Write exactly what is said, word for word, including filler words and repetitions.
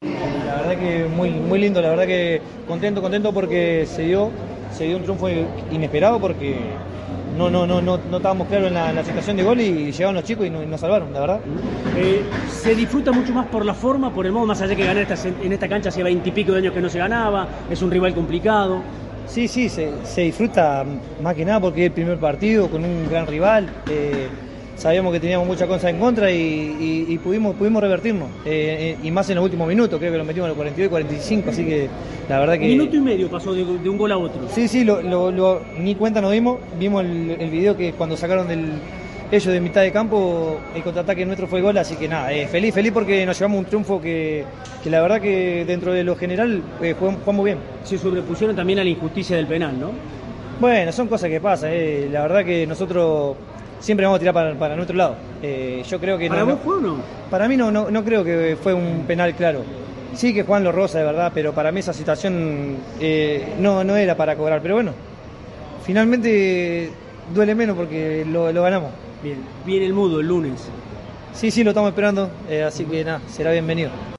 La verdad que muy, muy lindo, la verdad que contento, contento porque se dio, se dio un triunfo inesperado porque no, no, no, no, no estábamos claros en la, en la situación de gol y llegaron los chicos y nos, y nos salvaron, la verdad. Eh, se disfruta mucho más por la forma, por el modo, más allá que ganar esta, en esta cancha hace veintipico de años que no se ganaba, es un rival complicado. Sí, sí, se, se disfruta más que nada porque es el primer partido con un gran rival. Eh, sabíamos que teníamos muchas cosas en contra y, y, y pudimos, pudimos revertirnos. Eh, y más en los últimos minutos, creo que lo metimos en los cuarenta y dos y cuarenta y cinco, así que la verdad que... Un minuto y medio pasó de, de un gol a otro. Sí, sí, lo, lo, lo, ni cuenta nos dimos. Vimos el, el video que cuando sacaron del, ellos de mitad de campo, el contraataque nuestro fue gol, así que nada, eh, feliz, feliz porque nos llevamos un triunfo que, que la verdad que dentro de lo general eh, jugamos, jugamos bien. Se sobrepusieron también a la injusticia del penal, ¿no? Bueno, son cosas que pasan, eh. La verdad que nosotros siempre vamos a tirar para, para nuestro lado. Eh, yo creo que ¿Para no, vos fue o no? Para mí no, no, no creo que fue un penal claro. Sí que Juan lo roza, de verdad, pero para mí esa situación eh, no, no era para cobrar. Pero bueno, finalmente duele menos porque lo, lo ganamos. Bien, viene el mudo el lunes. Sí, sí, lo estamos esperando, eh, así que nada, será bienvenido.